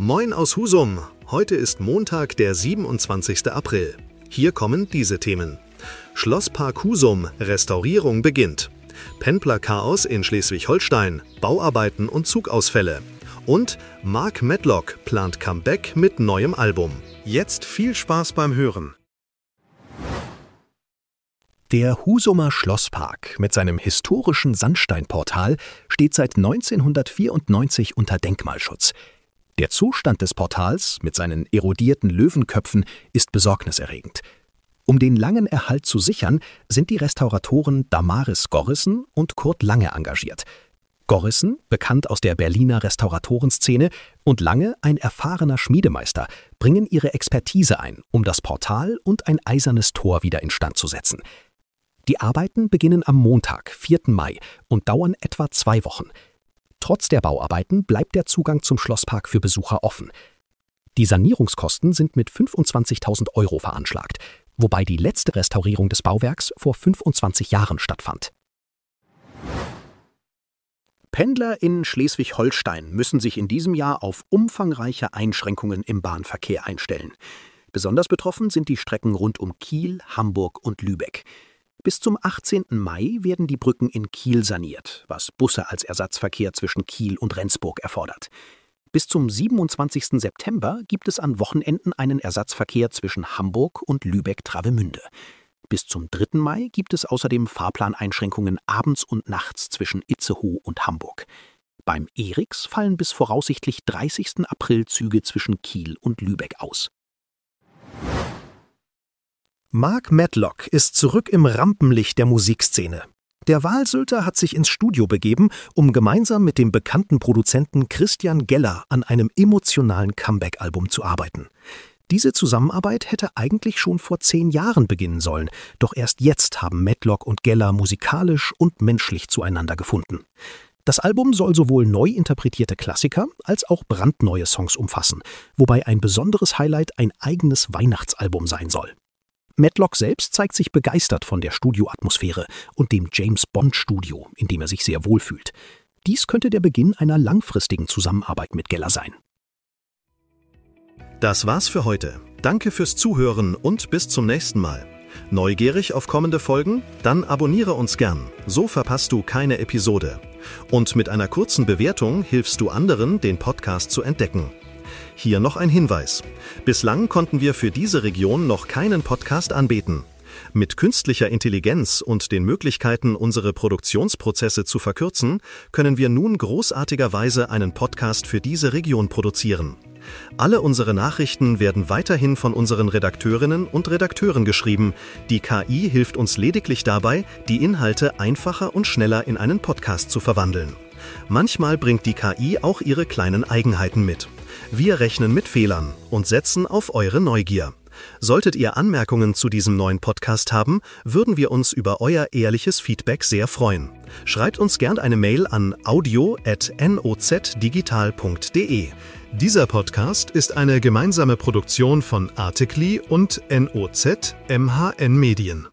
Moin aus Husum. Heute ist Montag, der 27. April. Hier kommen diese Themen. Schlosspark Husum, Restaurierung beginnt. Pendlerchaos in Schleswig-Holstein, Bauarbeiten und Zugausfälle. Und Mark Medlock plant Comeback mit neuem Album. Jetzt viel Spaß beim Hören. Der Husumer Schlosspark mit seinem historischen Sandsteinportal steht seit 1994 unter Denkmalschutz. Der Zustand des Portals mit seinen erodierten Löwenköpfen ist besorgniserregend. Um den langen Erhalt zu sichern, sind die Restauratoren Damaris Gorrissen und Kurt Lange engagiert. Gorrissen, bekannt aus der Berliner Restauratorenszene, und Lange, ein erfahrener Schmiedemeister, bringen ihre Expertise ein, um das Portal und ein eisernes Tor wieder instand zu setzen. Die Arbeiten beginnen am Montag, 4. Mai, und dauern etwa 2 Wochen. Trotz der Bauarbeiten bleibt der Zugang zum Schlosspark für Besucher offen. Die Sanierungskosten sind mit 25.000 € veranschlagt, wobei die letzte Restaurierung des Bauwerks vor 25 Jahren stattfand. Pendler in Schleswig-Holstein müssen sich in diesem Jahr auf umfangreiche Einschränkungen im Bahnverkehr einstellen. Besonders betroffen sind die Strecken rund um Kiel, Hamburg und Lübeck. Bis zum 18. Mai werden die Brücken in Kiel saniert, was Busse als Ersatzverkehr zwischen Kiel und Rendsburg erfordert. Bis zum 27. September gibt es an Wochenenden einen Ersatzverkehr zwischen Hamburg und Lübeck-Travemünde. Bis zum 3. Mai gibt es außerdem Fahrplaneinschränkungen abends und nachts zwischen Itzehoe und Hamburg. Beim ERIX fallen bis voraussichtlich 30. April Züge zwischen Kiel und Lübeck aus. Mark Medlock ist zurück im Rampenlicht der Musikszene. Der Walsülter hat sich ins Studio begeben, um gemeinsam mit dem bekannten Produzenten Christian Geller an einem emotionalen Comeback-Album zu arbeiten. Diese Zusammenarbeit hätte eigentlich schon vor 10 Jahren beginnen sollen, doch erst jetzt haben Medlock und Geller musikalisch und menschlich zueinander gefunden. Das Album soll sowohl neu interpretierte Klassiker als auch brandneue Songs umfassen, wobei ein besonderes Highlight ein eigenes Weihnachtsalbum sein soll. Medlock selbst zeigt sich begeistert von der Studioatmosphäre und dem James-Bond-Studio, in dem er sich sehr wohlfühlt. Dies könnte der Beginn einer langfristigen Zusammenarbeit mit Geller sein. Das war's für heute. Danke fürs Zuhören und bis zum nächsten Mal. Neugierig auf kommende Folgen? Dann abonniere uns gern, so verpasst du keine Episode. Und mit einer kurzen Bewertung hilfst du anderen, den Podcast zu entdecken. Hier noch ein Hinweis. Bislang konnten wir für diese Region noch keinen Podcast anbieten. Mit künstlicher Intelligenz und den Möglichkeiten, unsere Produktionsprozesse zu verkürzen, können wir nun großartigerweise einen Podcast für diese Region produzieren. Alle unsere Nachrichten werden weiterhin von unseren Redakteurinnen und Redakteuren geschrieben. Die KI hilft uns lediglich dabei, die Inhalte einfacher und schneller in einen Podcast zu verwandeln. Manchmal bringt die KI auch ihre kleinen Eigenheiten mit. Wir rechnen mit Fehlern und setzen auf eure Neugier. Solltet ihr Anmerkungen zu diesem neuen Podcast haben, würden wir uns über euer ehrliches Feedback sehr freuen. Schreibt uns gern eine Mail an audio@nozdigital.de. Dieser Podcast ist eine gemeinsame Produktion von Articly und NOZ MHN Medien.